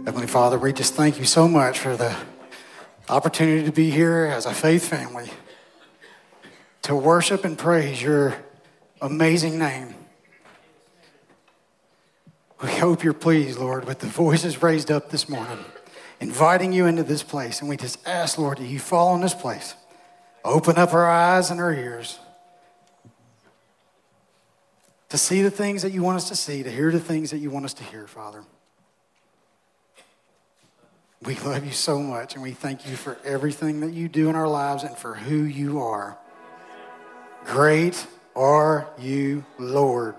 Heavenly Father, we just thank you so much for the opportunity to be here as a faith family, to worship and praise your amazing name. We hope you're pleased, Lord, with the voices raised up this morning, inviting you into this place. And we just ask, Lord, that you fall in this place. Open up our eyes and our ears to see the things that you want us to see, to hear the things that you want us to hear, Father. We love you so much, and we thank you for everything that you do in our lives and for who you are. Great are you, Lord.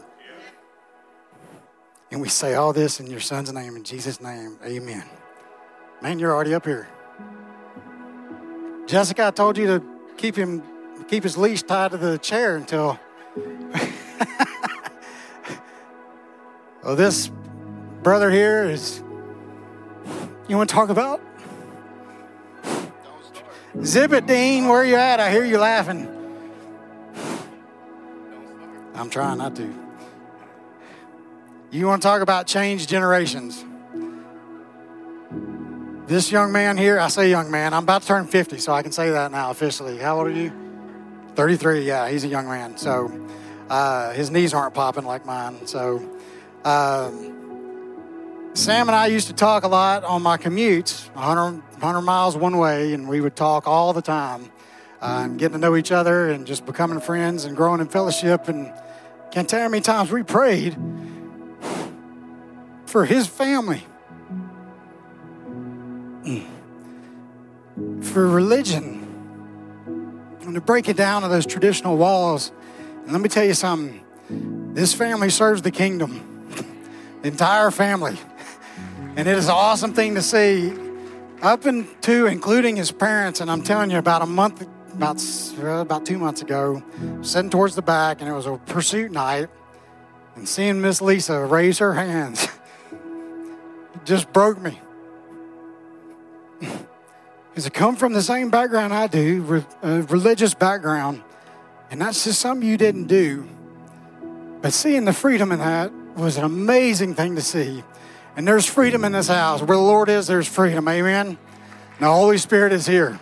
And we say all this in your son's name, in Jesus' name, amen. Man, you're already up here. Jessica, I told you to keep his leash tied to the chair until... Well, this brother here is... You want to talk about? Zip it, Dean. Where you at? I hear you laughing. I'm trying not to. You want to talk about change generations? This young man here, I say young man, I'm about to turn 50, so I can say that now officially. How old are you? 33, yeah, he's a young man. So his knees aren't popping like mine. So Sam and I used to talk a lot on my commutes, 100 miles one way, and we would talk all the time and getting to know each other and just becoming friends and growing in fellowship. And can't tell you how many times we prayed for his family, for religion, and to break it down to those traditional walls. And let me tell you something, this family serves the kingdom, the entire family. And it is an awesome thing to see, up into including his parents. And I'm telling you, about 2 months ago, sitting towards the back, and it was a pursuit night, and seeing Miss Lisa raise her hands just broke me. Because I come from the same background I do, a religious background, and that's just something you didn't do. But seeing the freedom in that was an amazing thing to see. And there's freedom in this house. Where the Lord is, there's freedom. Amen? And the Holy Spirit is here.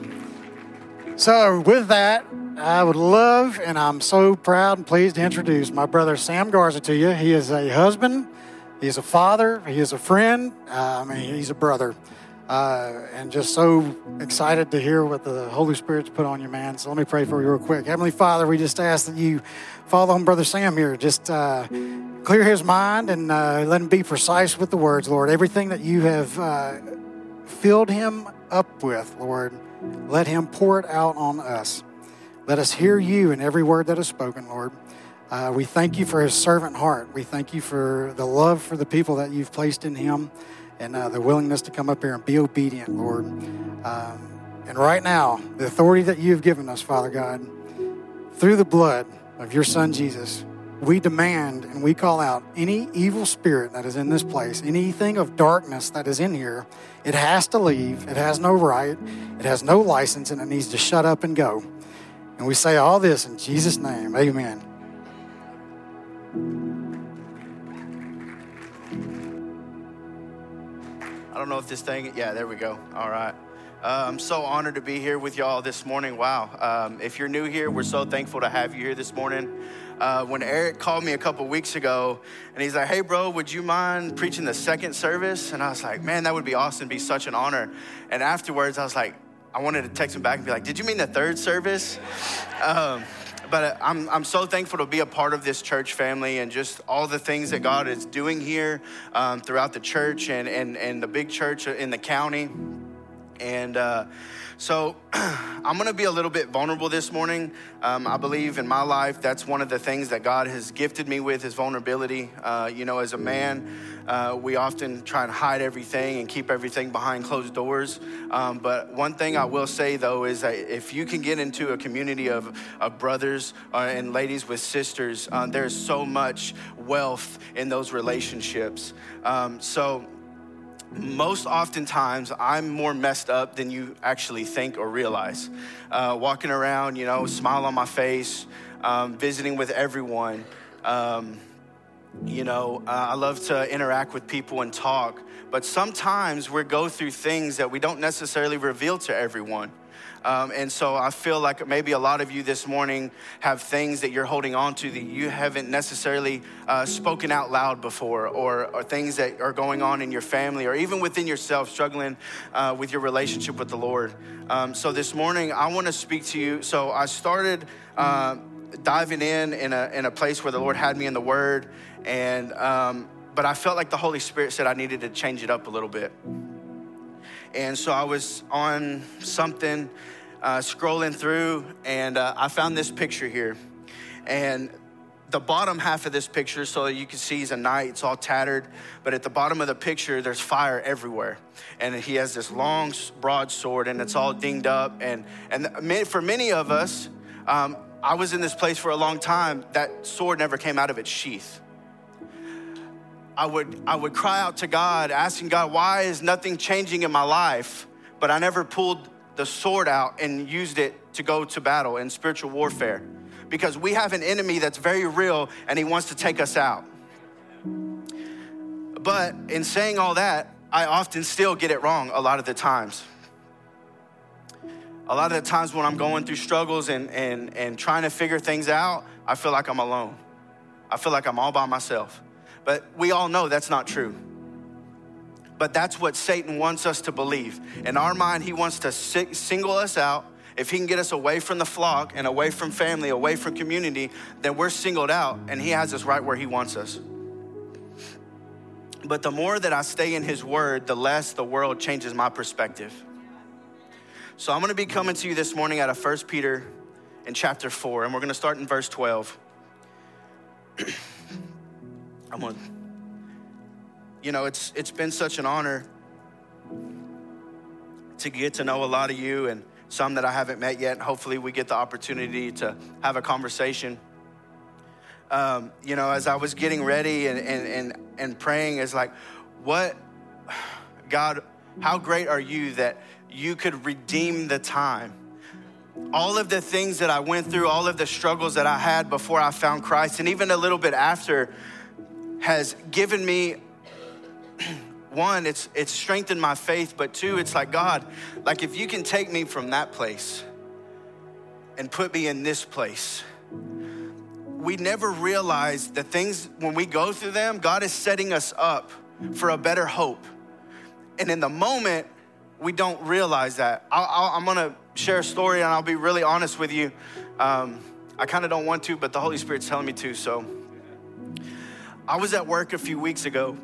So with that, I would love, and I'm so proud and pleased to introduce my brother Sam Garza to you. He is a husband. He is a father. He is a friend. He's a brother. And just so excited to hear what the Holy Spirit's put on you, man. So let me pray for you real quick. Heavenly Father, we just ask that you follow on Brother Sam here. Just clear his mind and let him be precise with the words, Lord. Everything that you have filled him up with, Lord, let him pour it out on us. Let us hear you in every word that is spoken, Lord. We thank you for his servant heart. We thank you for the love for the people that you've placed in him, and the willingness to come up here and be obedient, Lord. And right now, the authority that you've given us, Father God, through the blood of your Son, Jesus, we demand and we call out any evil spirit that is in this place, anything of darkness that is in here. It has to leave. It has no right. It has no license, and it needs to shut up and go. And we say all this in Jesus' name. Amen. I don't know if this thing, yeah, there we go. All right. I'm so honored to be here with y'all this morning. Wow. If you're new here, we're so thankful to have you here this morning. When Eric called me a couple weeks ago and he's like, hey bro, would you mind preaching the second service? And I was like, man, that would be awesome. It'd be such an honor. And afterwards I was like, I wanted to text him back and be like, did you mean the third service? But I'm so thankful to be a part of this church family and just all the things that God is doing here throughout the church and the big church in the county. And so I'm going to be a little bit vulnerable this morning. I believe in my life, that's one of the things that God has gifted me with, is vulnerability. As a man, we often try and hide everything and keep everything behind closed doors. But one thing I will say, though, is that if you can get into a community of brothers and ladies with sisters, there's so much wealth in those relationships. Most oftentimes, I'm more messed up than you actually think or realize. Walking around, smile on my face, visiting with everyone. I love to interact with people and talk, but sometimes we go through things that we don't necessarily reveal to everyone. And so I feel like maybe a lot of you this morning have things that you're holding on to that you haven't necessarily spoken out loud before, or things that are going on in your family or even within yourself, struggling with your relationship with the Lord. So this morning I want to speak to you. So I started diving in a place where the Lord had me in the Word, and but I felt like the Holy Spirit said I needed to change it up a little bit. And so I was on something, scrolling through, and I found this picture here. And the bottom half of this picture, so you can see he's a knight, it's all tattered, but at the bottom of the picture, there's fire everywhere. And he has this long, broad sword, and it's all dinged up. And for many of us, I was in this place for a long time, that sword never came out of its sheath. I would cry out to God, asking God, why is nothing changing in my life? But I never pulled the sword out and used it to go to battle in spiritual warfare, because we have an enemy that's very real and he wants to take us out. But in saying all that, I often still get it wrong a lot of the times. A lot of the times when I'm going through struggles and trying to figure things out, I feel like I'm alone. I feel like I'm all by myself. But we all know that's not true. But that's what Satan wants us to believe. In our mind, he wants to single us out. If he can get us away from the flock and away from family, away from community, then we're singled out, and he has us right where he wants us. But the more that I stay in his word, the less the world changes my perspective. So I'm going to be coming to you this morning out of 1 Peter in chapter 4, and we're going to start in verse 12. It's been such an honor to get to know a lot of you, and some that I haven't met yet. Hopefully we get the opportunity to have a conversation. As I was getting ready and praying, it's like, God, how great are you that you could redeem the time? All of the things that I went through, all of the struggles that I had before I found Christ, and even a little bit after, has given me, one, it's strengthened my faith, but two, it's like, God, like if you can take me from that place and put me in this place. We never realize the things, when we go through them, God is setting us up for a better hope. And in the moment, we don't realize that. I'm gonna share a story, and I'll be really honest with you. I kind of don't want to, but the Holy Spirit's telling me to. So I was at work a few weeks ago,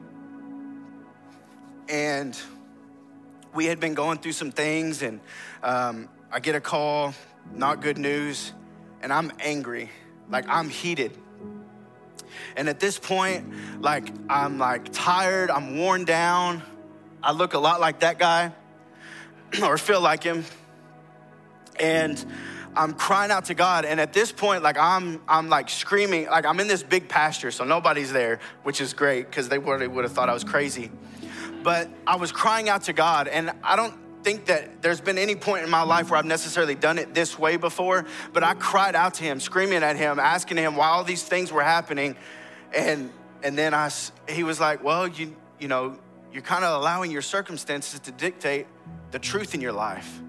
and we had been going through some things, and I get a call, not good news, and I'm angry, like I'm heated. And at this point, I'm tired, I'm worn down. I look a lot like that guy, or feel like him. And I'm crying out to God. And at this point, I'm screaming, I'm in this big pasture, so nobody's there, which is great, because they would have thought I was crazy. But I was crying out to God, and I don't think that there's been any point in my life where I've necessarily done it this way before, but I cried out to him, screaming at him, asking him why all these things were happening. And then he was like, well, you're kind of allowing your circumstances to dictate the truth in your life.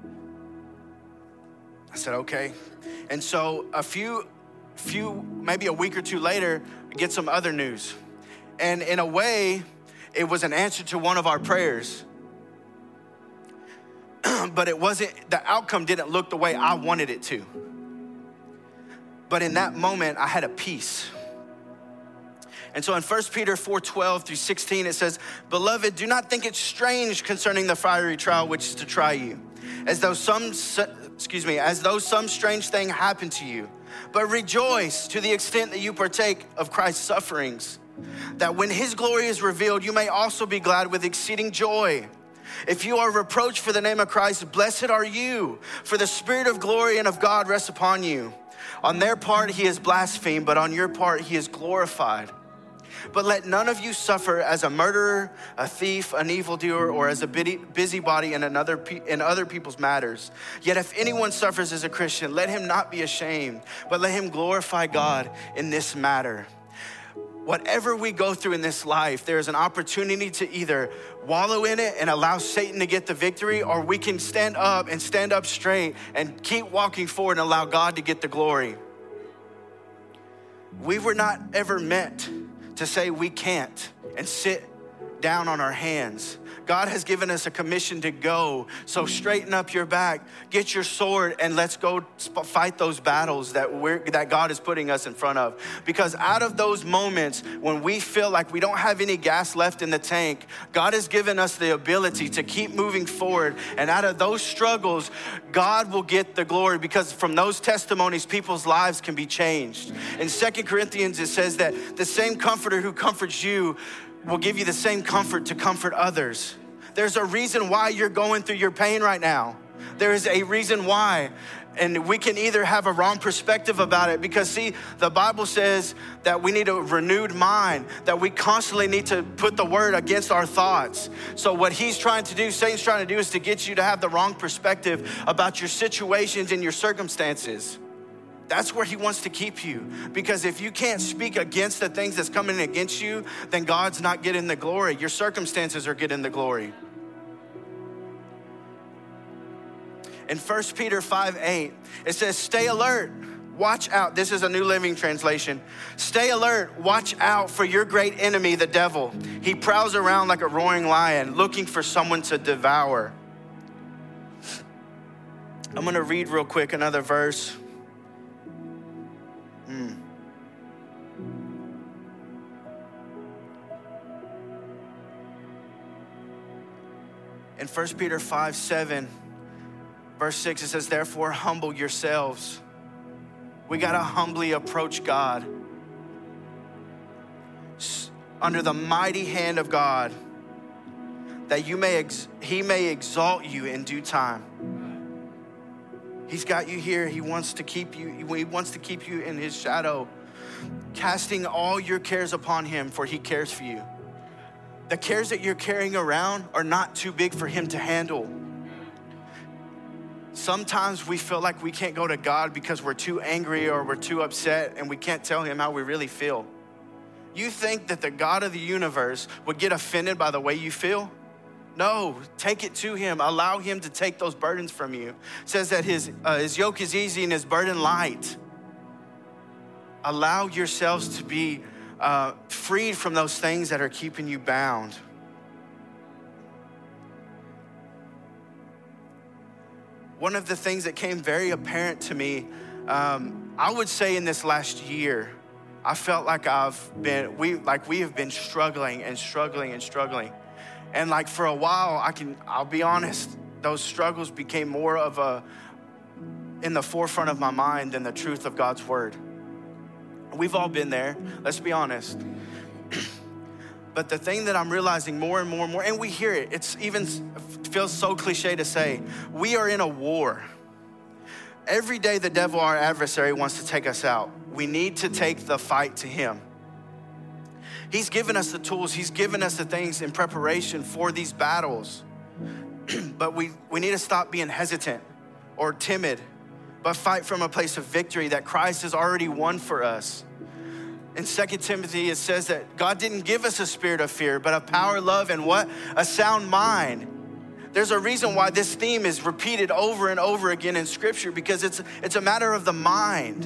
I said, okay. And so maybe a week or two later, I get some other news. And in a way, it was an answer to one of our prayers. But the outcome didn't look the way I wanted it to. But in that moment, I had a peace. And so in 1 Peter 4:12 through 16, it says, "Beloved, do not think it strange concerning the fiery trial which is to try you, as though some strange thing happened to you. But rejoice to the extent that you partake of Christ's sufferings, that when his glory is revealed, you may also be glad with exceeding joy. If you are reproached for the name of Christ, blessed are you, for the Spirit of glory and of God rests upon you. On their part he is blasphemed, but on your part he is glorified. But let none of you suffer as a murderer, a thief, an evildoer, or as a busybody in other people's matters. Yet if anyone suffers as a Christian, let him not be ashamed, but let him glorify God in this matter." whatever we go through in this life, there's an opportunity to either wallow in it and allow Satan to get the victory, or we can stand up straight and keep walking forward and allow God to get the glory. We were not ever meant to say we can't and sit down on our hands. God has given us a commission to go. So straighten up your back, get your sword, and let's go fight those battles that God is putting us in front of. Because out of those moments when we feel like we don't have any gas left in the tank, God has given us the ability to keep moving forward. And out of those struggles, God will get the glory, because from those testimonies, people's lives can be changed. In 2 Corinthians, it says that the same comforter who comforts you will give you the same comfort to comfort others. There's a reason why you're going through your pain right now. There is a reason why. And we can either have a wrong perspective about it, because see, the Bible says that we need a renewed mind, that we constantly need to put the word against our thoughts. So what he's trying to do, Satan's trying to do, is to get you to have the wrong perspective about your situations and your circumstances. That's where he wants to keep you. Because if you can't speak against the things that's coming against you, then God's not getting the glory. Your circumstances are getting the glory. In 1 Peter 5:8, it says, stay alert, watch out. This is a New Living Translation. Stay alert, watch out for your great enemy, the devil. He prowls around like a roaring lion, looking for someone to devour. I'm gonna read real quick another verse. In 1 Peter 5:7, verse 6, it says, therefore humble yourselves. We gotta humbly approach God under the mighty hand of God, that he may exalt you in due time. He's got you here. He wants to keep you. He wants to keep you in his shadow, casting all your cares upon him, for he cares for you. The cares that you're carrying around are not too big for him to handle. Sometimes we feel like we can't go to God because we're too angry or we're too upset and we can't tell him how we really feel. You think that the God of the universe would get offended by the way you feel? No, take it to him. Allow him to take those burdens from you. It says that his yoke is easy and his burden light. Allow yourselves to be freed from those things that are keeping you bound. One of the things that came very apparent to me, I would say in this last year, I felt like we have been struggling and struggling and struggling. And like for a while, I'll be honest, those struggles became more of in the forefront of my mind than the truth of God's word. We've all been there, let's be honest. But the thing that I'm realizing more and more and more, and we hear it, feels so cliche to say, we are in a war. Every day the devil, our adversary, wants to take us out. We need to take the fight to him. He's given us the tools, he's given us the things in preparation for these battles. But we need to stop being hesitant or timid, but fight from a place of victory that Christ has already won for us. In 2 Timothy, it says that God didn't give us a spirit of fear, but of power, love, and what? A sound mind. There's a reason why this theme is repeated over and over again in Scripture, because it's a matter of the mind.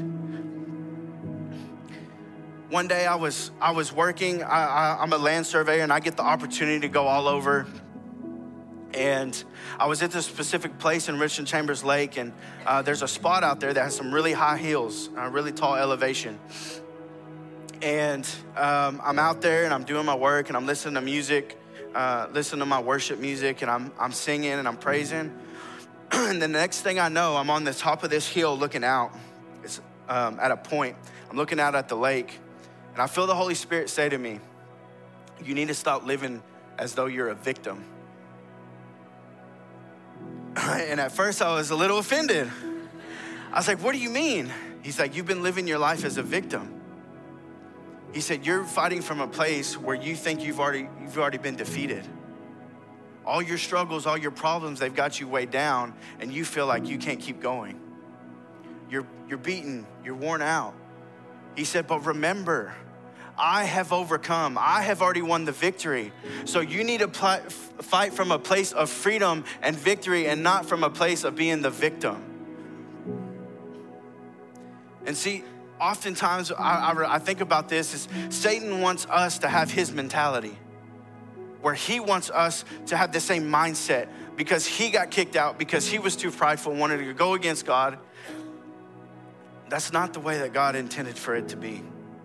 One day I was working, I'm a land surveyor, and I get the opportunity to go all over. And I was at this specific place in Richland Chambers Lake, and there's a spot out there that has some really high hills, really tall elevation. And I'm out there and I'm doing my work and I'm listening to music, listening to my worship music, and I'm singing and I'm praising. And the next thing I know, I'm on the top of this hill looking out. It's at a point. I'm looking out at the lake, and I feel the Holy Spirit say to me, you need to stop living as though you're a victim. And at first I was a little offended. I was like, what do you mean? He's like, you've been living your life as a victim. He said, you're fighting from a place where you think you've already been defeated. All your struggles, all your problems, they've got you weighed down, and you feel like you can't keep going. You're beaten, you're worn out. He said, but remember, I have overcome. I have already won the victory. So you need to fight from a place of freedom and victory and not from a place of being the victim. And see, oftentimes I think about this is Satan wants us to have his mentality, where he wants us to have the same mindset because he got kicked out, because he was too prideful and wanted to go against God. That's not the way that God intended for it to be.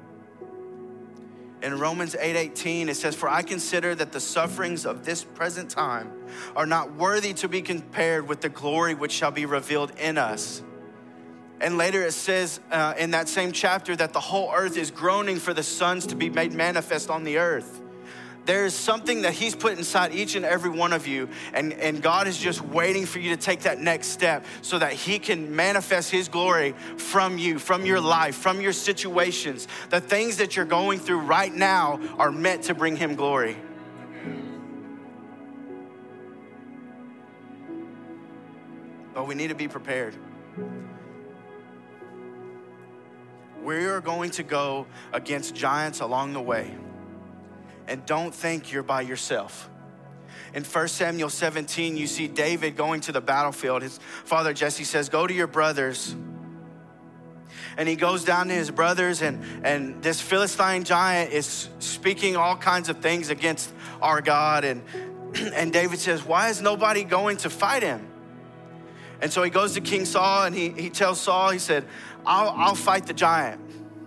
In Romans 8:18, it says, "For I consider that the sufferings of this present time are not worthy to be compared with the glory which shall be revealed in us." And later it says in that same chapter that the whole earth is groaning for the sons to be made manifest on the earth. There is something that he's put inside each and every one of you, and God is just waiting for you to take that next step so that he can manifest his glory from you, from your life, from your situations. The things that you're going through right now are meant to bring him glory. But we need to be prepared. We are going to go against giants along the way. And don't think you're by yourself. In 1 Samuel 17, you see David going to the battlefield. His father Jesse says, "Go to your brothers." And he goes down to his brothers, and this Philistine giant is speaking all kinds of things against our God. And David says, "Why is nobody going to fight him?" And so he goes to King Saul, and he tells Saul, he said, I'll fight the giant.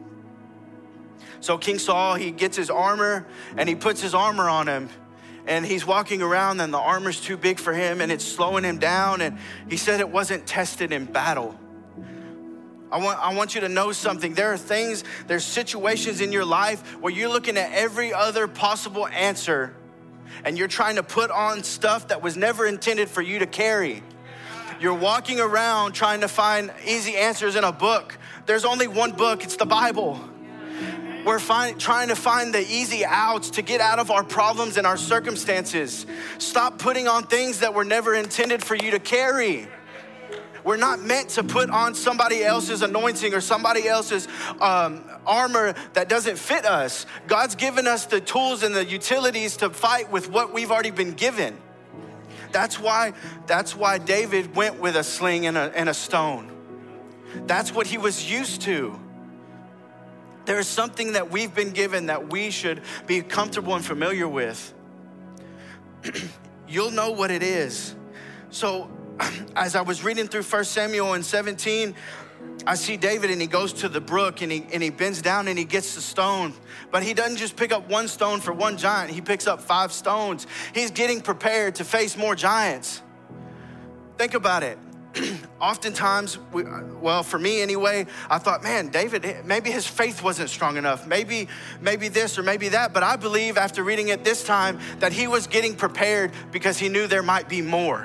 So King Saul, he gets his armor and he puts his armor on him, and he's walking around and the armor's too big for him and it's slowing him down. And he said it wasn't tested in battle. I want you to know something. There's situations in your life where you're looking at every other possible answer and you're trying to put on stuff that was never intended for you to carry. You're walking around trying to find easy answers in a book. There's only one book, it's the Bible. We're trying to find the easy outs to get out of our problems and our circumstances. Stop putting on things that were never intended for you to carry. We're not meant to put on somebody else's anointing or somebody else's armor that doesn't fit us. God's given us the tools and the utilities to fight with what we've already been given. That's why David went with a sling and a stone. That's what he was used to. There's something that we've been given that we should be comfortable and familiar with. You'll know what it is. So as I was reading through 1 Samuel and 17, I see David and he goes to the brook and he bends down and he gets the stone. But he doesn't just pick up one stone for one giant. He picks up 5 stones. He's getting prepared to face more giants. Think about it. Oftentimes, for me anyway, I thought, man, David, maybe his faith wasn't strong enough. Maybe this or maybe that. But I believe after reading it this time that he was getting prepared because he knew there might be more.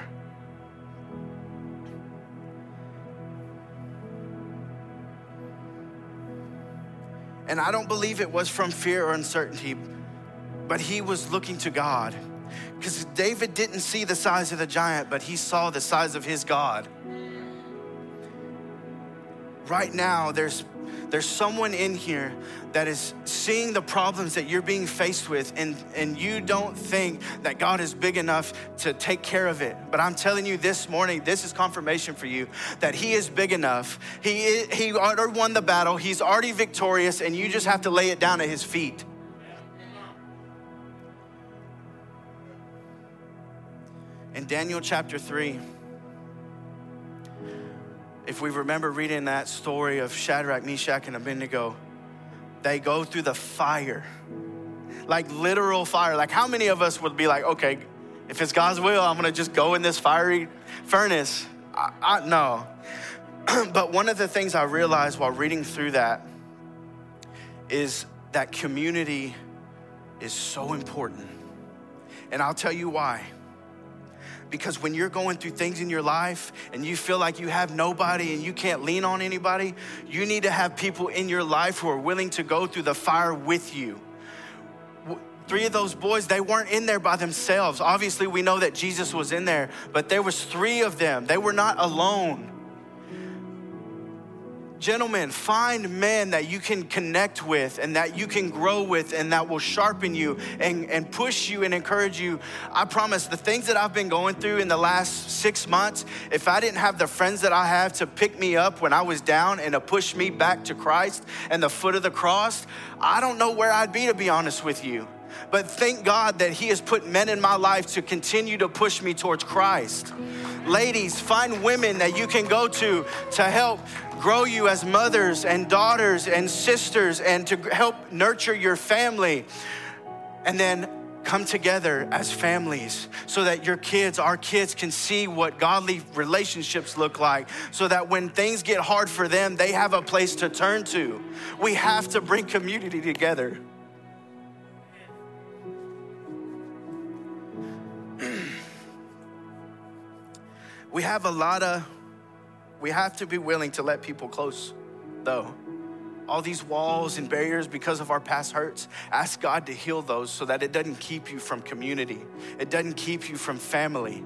And I don't believe it was from fear or uncertainty, but he was looking to God. Because David didn't see the size of the giant, but he saw the size of his God. Right now, there's someone in here that is seeing the problems that you're being faced with, and you don't think that God is big enough to take care of it. But I'm telling you this morning, this is confirmation for you that he is big enough. He already won the battle. He's already victorious, and you just have to lay it down at his feet. In Daniel chapter 3, if we remember reading that story of Shadrach, Meshach, and Abednego, they go through the fire, like literal fire. Like how many of us would be like, okay, if it's God's will, I'm gonna just go in this fiery furnace? No. But one of the things I realized while reading through that is that community is so important. And I'll tell you why. Because when you're going through things in your life and you feel like you have nobody and you can't lean on anybody, you need to have people in your life who are willing to go through the fire with you. 3 of those boys, they weren't in there by themselves. Obviously, we know that Jesus was in there, but there was 3 of them. They were not alone. Gentlemen, find men that you can connect with and that you can grow with and that will sharpen you and push you and encourage you. I promise the things that I've been going through in the last 6 months, if I didn't have the friends that I have to pick me up when I was down and to push me back to Christ and the foot of the cross, I don't know where I'd be, to be honest with you. But thank God that he has put men in my life to continue to push me towards Christ. Ladies, find women that you can go to help grow you as mothers and daughters and sisters and to help nurture your family. And then come together as families so that our kids can see what godly relationships look like, so that when things get hard for them, they have a place to turn to. We have to bring community together. We have to be willing to let people close, though. All these walls and barriers because of our past hurts, ask God to heal those so that it doesn't keep you from community. It doesn't keep you from family.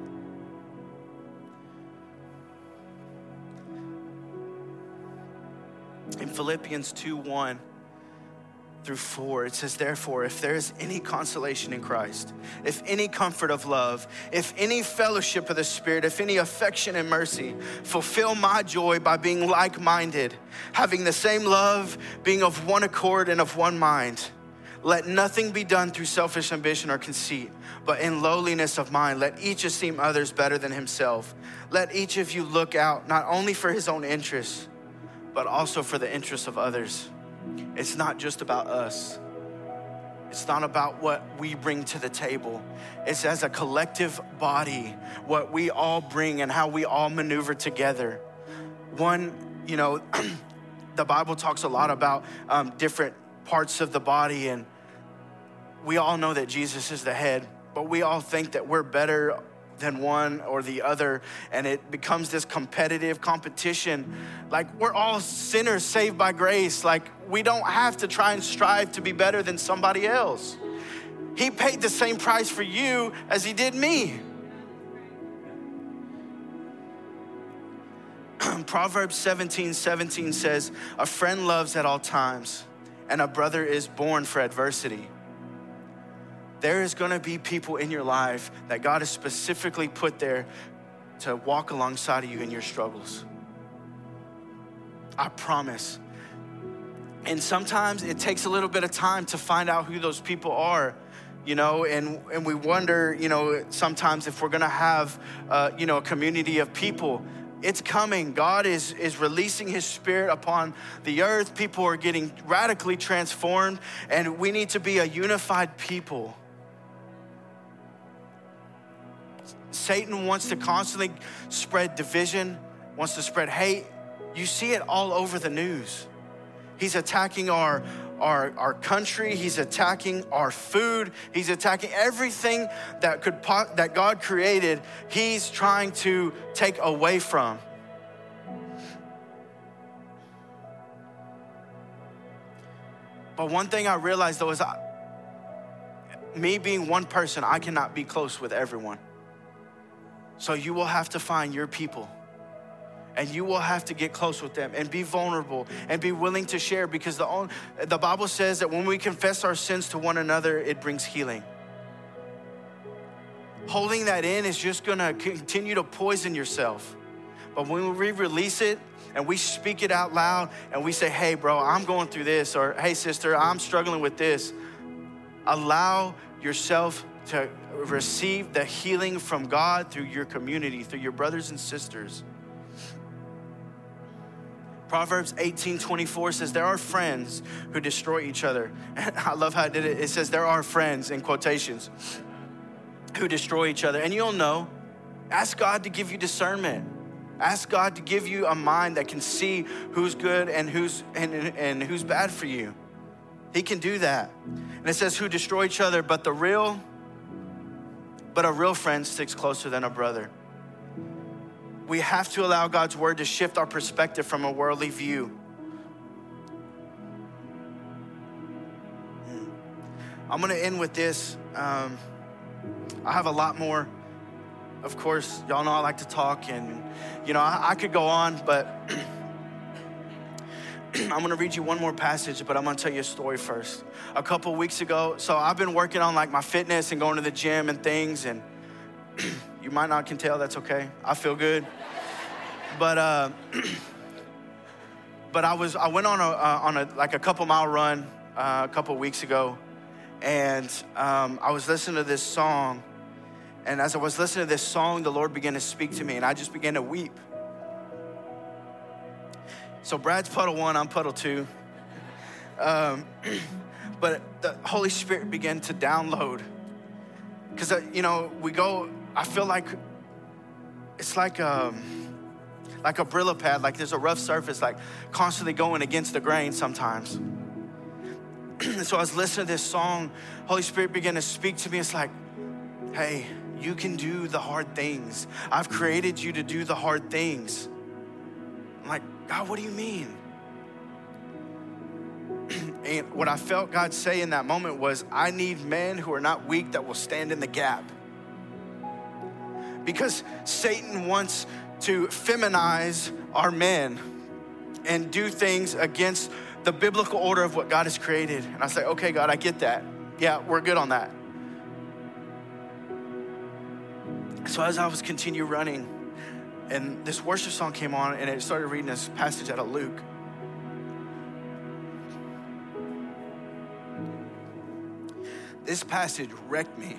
In Philippians 2:1 through 4, it says, therefore, if there is any consolation in Christ, if any comfort of love, if any fellowship of the Spirit, if any affection and mercy, fulfill my joy by being like-minded, having the same love, being of one accord and of one mind. Let nothing be done through selfish ambition or conceit, but in lowliness of mind, let each esteem others better than himself. Let each of you look out not only for his own interests, but also for the interests of others. It's not just about us. It's not about what we bring to the table. It's as a collective body, what we all bring and how we all maneuver together. The Bible talks a lot about different parts of the body, and we all know that Jesus is the head, but we all think that we're better than one or the other, and it becomes this competitive competition. Like, we're all sinners saved by grace. Like, we don't have to try and strive to be better than somebody else. He paid the same price for you as he did me. Proverbs 17:17 says, a friend loves at all times, and a brother is born for adversity. There is gonna be people in your life that God has specifically put there to walk alongside of you in your struggles. I promise. And sometimes it takes a little bit of time to find out who those people are, and we wonder, sometimes if we're gonna have, a community of people. It's coming. God is releasing his Spirit upon the earth. People are getting radically transformed, and we need to be a unified people. Satan wants to constantly spread division, wants to spread hate. You see it all over the news. He's attacking our country. He's attacking our food. He's attacking everything that God created. He's trying to take away from. But one thing I realized though is me being one person, I cannot be close with everyone. So you will have to find your people, and you will have to get close with them and be vulnerable and be willing to share, because the Bible says that when we confess our sins to one another, it brings healing. Holding that in is just gonna continue to poison yourself. But when we release it and we speak it out loud and we say, hey bro, I'm going through this, or hey sister, I'm struggling with this, allow yourself to receive the healing from God through your community, through your brothers and sisters. Proverbs 18:24 says, there are friends who destroy each other. I love how it did it. It says there are friends, in quotations, who destroy each other. And you'll know. Ask God to give you discernment. Ask God to give you a mind that can see who's good and who's bad for you. He can do that. And it says who destroy each other, but a real friend sticks closer than a brother. We have to allow God's word to shift our perspective from a worldly view. I'm gonna end with this. I have a lot more. Of course, y'all know I like to talk, and I could go on, but I'm gonna read you one more passage, but I'm gonna tell you a story first. A couple weeks ago, so I've been working on like my fitness and going to the gym and things, and you might not can tell, that's okay. I feel good. But I went on a like a couple mile run a couple weeks ago, and I was listening to this song, and as I was listening to this song, the Lord began to speak to me, and I just began to weep. So Brad's puddle 1, I'm puddle 2. But the Holy Spirit began to download. Because, I feel like it's like a Brillo pad, like there's a rough surface, like constantly going against the grain sometimes. So I was listening to this song, Holy Spirit began to speak to me. It's like, hey, you can do the hard things. I've created you to do the hard things. I'm like, God, what do you mean? And what I felt God say in that moment was, I need men who are not weak that will stand in the gap. Because Satan wants to feminize our men and do things against the biblical order of what God has created. And I say, okay, God, I get that. Yeah, we're good on that. So as I was continue running, and this worship song came on, and it started reading this passage out of Luke. This passage wrecked me.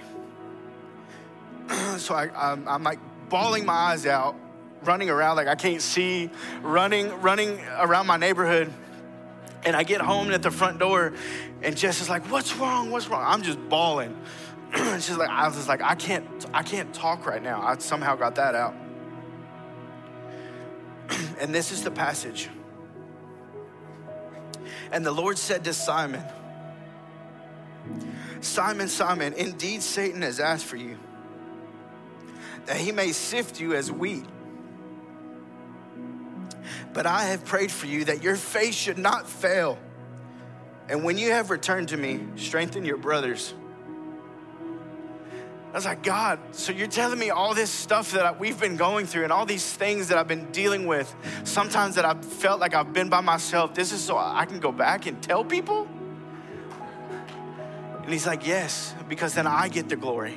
So I'm like bawling my eyes out, running around like I can't see, running around my neighborhood. And I get home at the front door, and Jess is like, what's wrong? I'm just bawling. She's like, I was like, I can't talk right now. I somehow got that out. And this is the passage. And the Lord said to Simon, Simon, Simon, indeed Satan has asked for you, that he may sift you as wheat. But I have prayed for you that your faith should not fail. And when you have returned to me, strengthen your brothers. I was like, God, so you're telling me all this stuff that we've been going through and all these things that I've been dealing with, sometimes that I've felt like I've been by myself, this is so I can go back and tell people? And he's like, yes, because then I get the glory.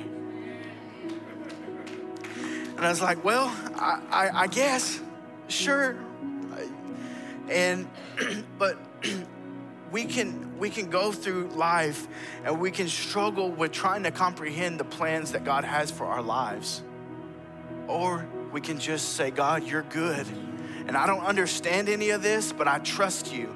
And I was like, well, I guess, sure. But we can go through life and we can struggle with trying to comprehend the plans that God has for our lives. Or we can just say, God, you're good. And I don't understand any of this, but I trust you.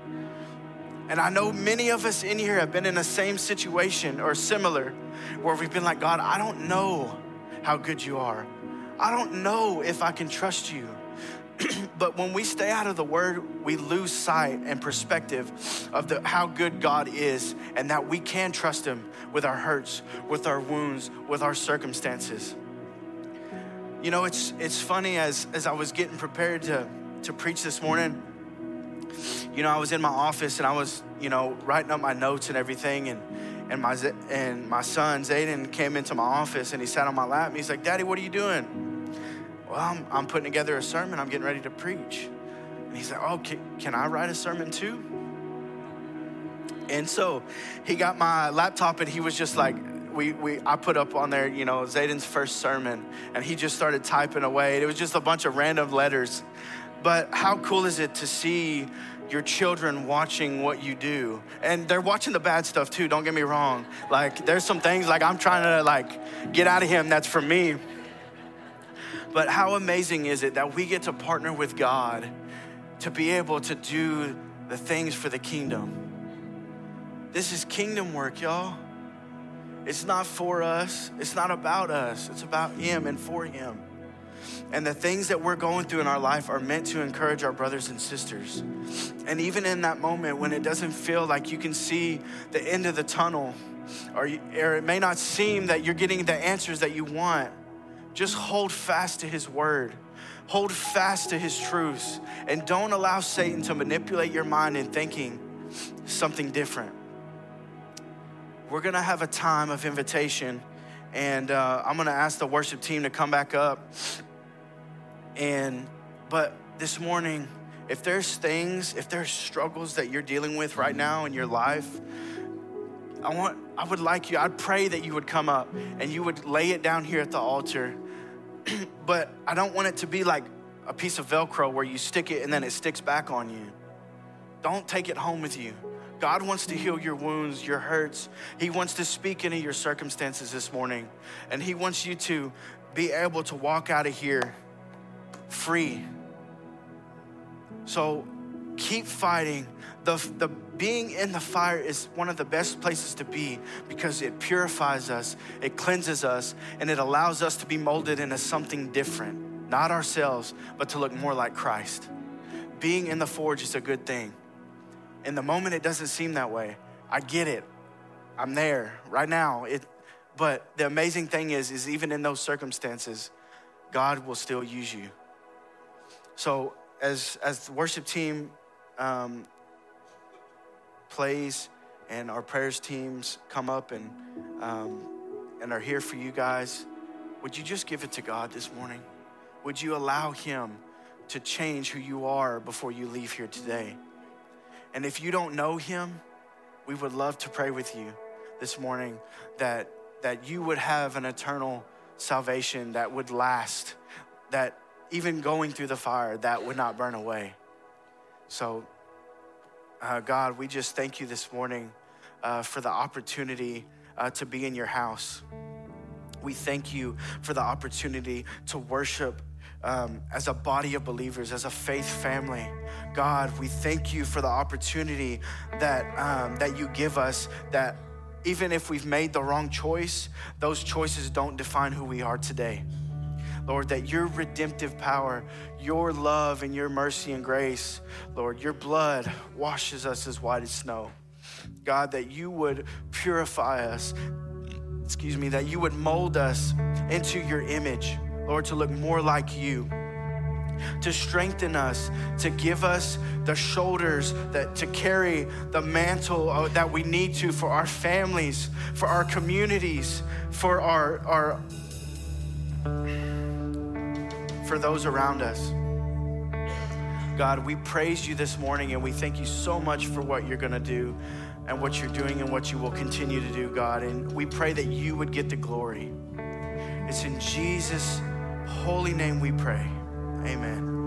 And I know many of us in here have been in the same situation or similar, where we've been like, God, I don't know how good you are. I don't know if I can trust you. But when we stay out of the word, we lose sight and perspective of how good God is, and that we can trust him with our hurts, with our wounds, with our circumstances. You know, it's funny, as I was getting prepared to preach this morning, you know, I was in my office and I was, you know, writing up my notes and everything, and my son Zayden came into my office and he sat on my lap and he's like, Daddy, what are you doing? Well, I'm putting together a sermon. I'm getting ready to preach. And he's like, oh, can I write a sermon too? And so he got my laptop and he was just like, I put up on there, you know, Zayden's first sermon, and he just started typing away. It was just a bunch of random letters. But how cool is it to see your children watching what you do? And they're watching the bad stuff too, don't get me wrong. Like, there's some things like I'm trying to like get out of him that's for me. But how amazing is it that we get to partner with God to be able to do the things for the kingdom? This is kingdom work, y'all. It's not for us. It's not about us. It's about him and for him. And the things that we're going through in our life are meant to encourage our brothers and sisters. And even in that moment when it doesn't feel like you can see the end of the tunnel, or it may not seem that you're getting the answers that you want, just hold fast to his word. Hold fast to his truths. And don't allow Satan to manipulate your mind in thinking something different. We're gonna have a time of invitation, and I'm gonna ask the worship team to come back up. But this morning, If there's struggles that you're dealing with right now in your life, I'd pray that you would come up and you would lay it down here at the altar. But I don't want it to be like a piece of Velcro where you stick it and then it sticks back on you. Don't take it home with you. God wants to heal your wounds, your hurts. He wants to speak into your circumstances this morning. And he wants you to be able to walk out of here free. So keep fighting. The being in the fire is one of the best places to be because it purifies us, it cleanses us, and it allows us to be molded into something different. Not ourselves, but to look more like Christ. Being in the forge is a good thing. In the moment, it doesn't seem that way. I get it. I'm there right now. But the amazing thing is even in those circumstances, God will still use you. So as the worship team plays and our prayers teams come up and are here for you guys, would you just give it to God this morning? Would you allow him to change who you are before you leave here today? And if you don't know him, we would love to pray with you this morning that you would have an eternal salvation that would last, that even going through the fire, that would not burn away. So, God, we just thank you this morning for the opportunity to be in your house. We thank you for the opportunity to worship as a body of believers, as a faith family. God, we thank you for the opportunity that you give us, that even if we've made the wrong choice, those choices don't define who we are today. Lord, that your redemptive power, your love and your mercy and grace, Lord, your blood washes us as white as snow. God, that you would purify us, that you would mold us into your image, Lord, to look more like you, to strengthen us, to give us the shoulders to carry the mantle that we need to for our families, for our communities, for for those around us. God, we praise you this morning and we thank you so much for what you're gonna do and what you're doing and what you will continue to do, God. And we pray that you would get the glory. It's in Jesus' holy name we pray. Amen.